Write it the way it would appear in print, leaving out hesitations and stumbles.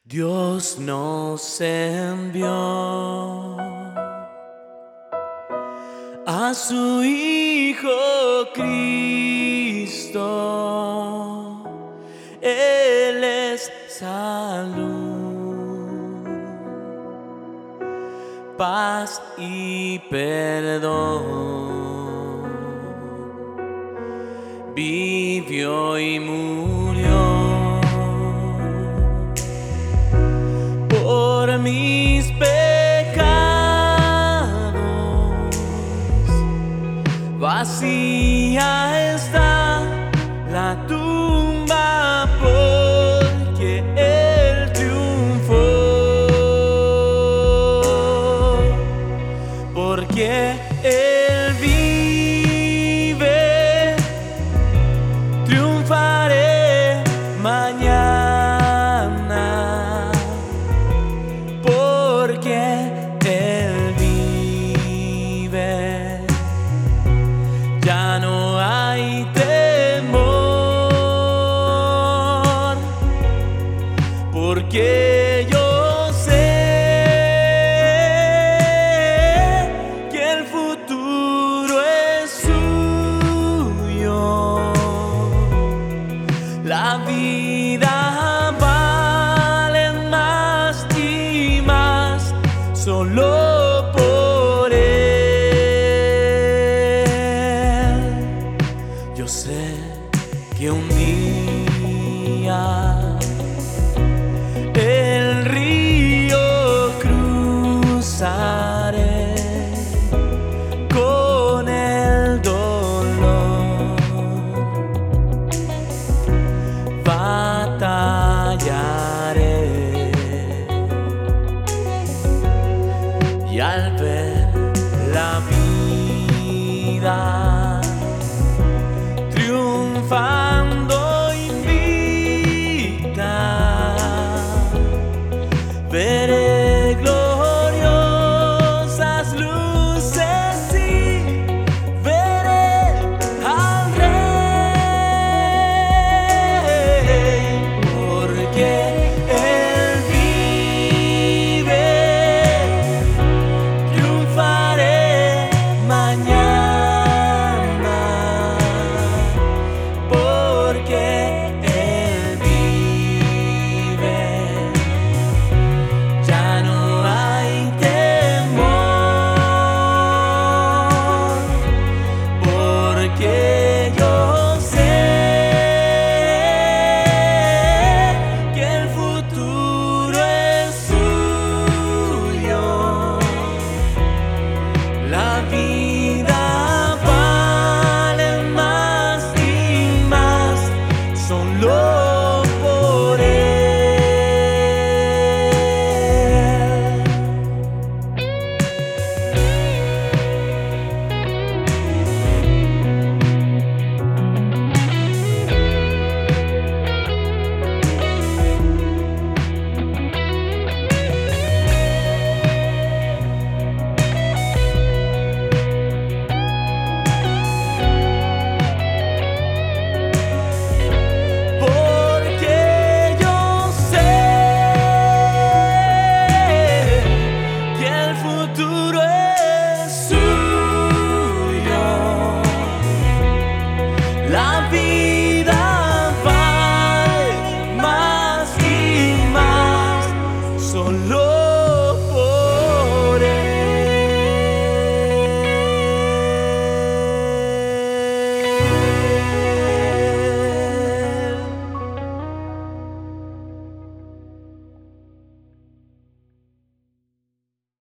Dios nos envió a su Hijo Cristo. Él es salud, paz y perdón. Vivió y murió por mis pecados. Vacía está la tumba porque Él triunfó, porque Él vive. Triunfaré mañana porque Él vive. Ya no hay temor, porque yo sé que el futuro es suyo. La vida vale más y más solo por Él. Yo sé que un día el río cruzaré con el dolor. Batallaré y al ver la vida triunfando invicta, veré gloriosas luces y veré al Rey, porque Él vive. Triunfaré mañana porque Él vive. Ya no hay temor, porque yo sé que el futuro es suyo. La vida vale más y más solo por Él. Porque yo sé que el futuro es suyo. La vida vale más y más solo